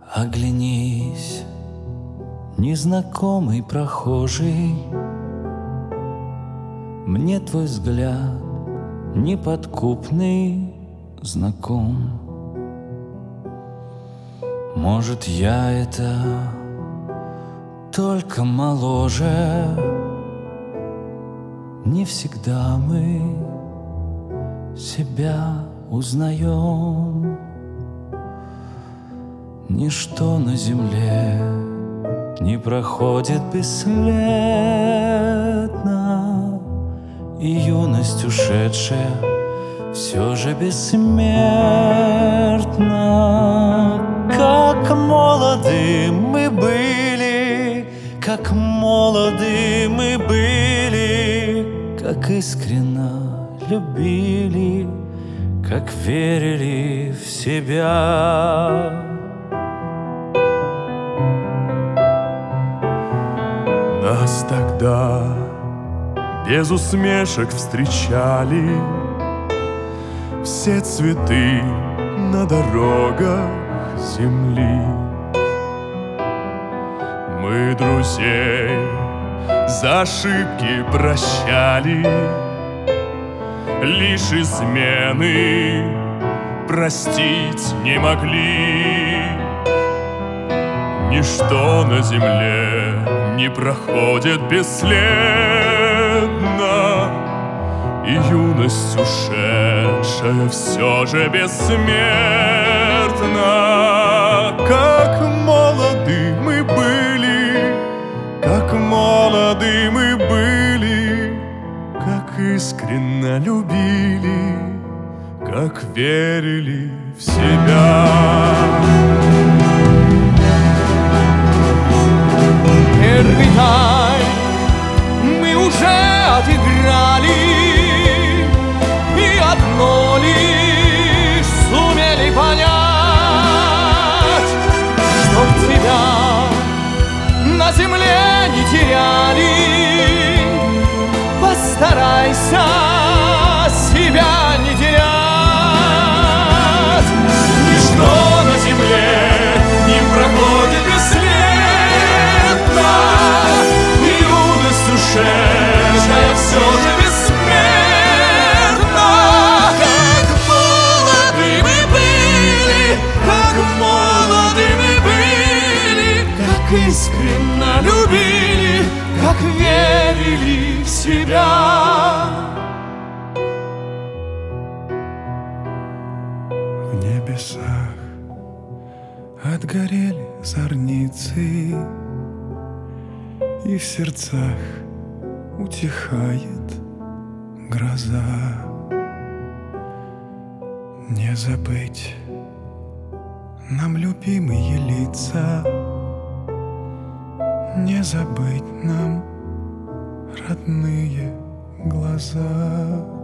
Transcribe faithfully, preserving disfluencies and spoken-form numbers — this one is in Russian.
Оглянись, незнакомый прохожий, мне твой взгляд неподкупный знаком. Может, я это только моложе, не всегда мы себя узнаем. Ничто на земле не проходит бесследно, и юность ушедшая все же бессмертна. Как молоды мы были, как молоды мы были, как искренно любили, как верили в себя. Нас тогда без усмешек встречали все цветы на дорогах земли. Мы друзей за ошибки прощали, лишь измены простить не могли. Ничто на земле не проходит бесследно, и юность ушедшая все же бессмертна. Как молоды мы были, как молоды мы были, как искренно любили, как верили в себя. Первый тайм мы уже отыграли, и одно лишь сумели понять, что в тебя на земле не теряли. Постарайся себя не терять. Ничто на земле не проходит бесследно, и юность ушедшая все же бессмертна. Как молоды мы были, как молоды мы были, как искренно любили, как верили в себя. В небесах отгорели зорницы, и в сердцах утихает гроза. Не забыть нам любимые лица, не забыть нам родные глаза.